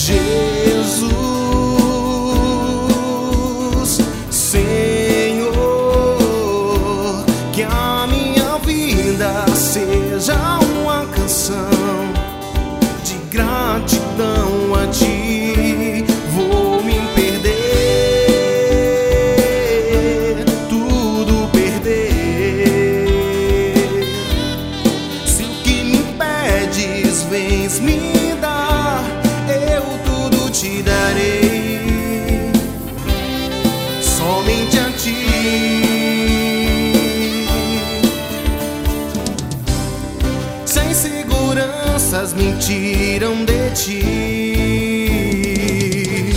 Jesus, Senhor, que a minha vida seja uma canção de gratidão a Ti. Vou me perder, tudo perder. Se o que me pedes vens me dar, eu tudo te darei, somente a Ti. Sem seguranças me tiram de Ti.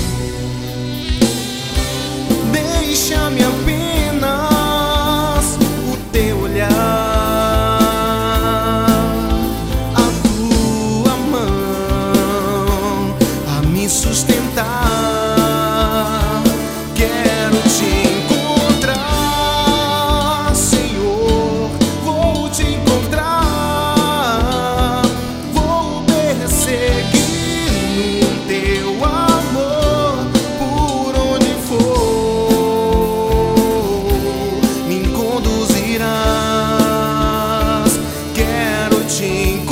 Deixa-me apenas o Teu olhar, a Tua mão a me sustentar. Quero Te encontrar, Senhor, vou Te encontrar. Vou perseguir no Teu amor, por onde for me conduzirás. Quero Te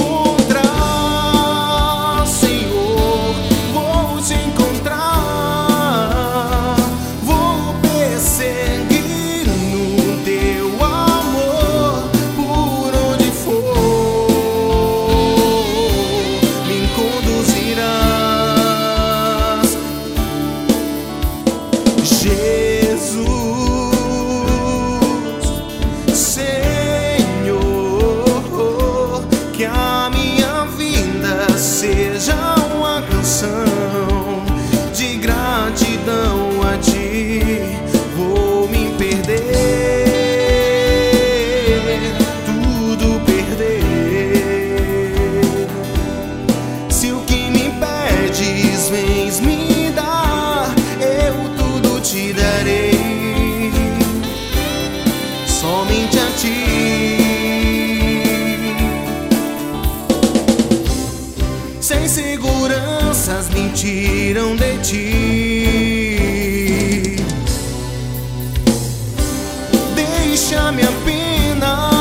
encontrar, Senhor, vou Te encontrar. Vou perseguir no Teu amor, por onde for me conduzirás. Jesus, Senhor, que a minha vida seja uma canção de gratidão a Ti. Vou me perder, tudo perder. Se o que me pedes vens me dar, eu tudo te darei, somente a Ti. Sem seguranças me tiram de Ti. Deixa-me apenas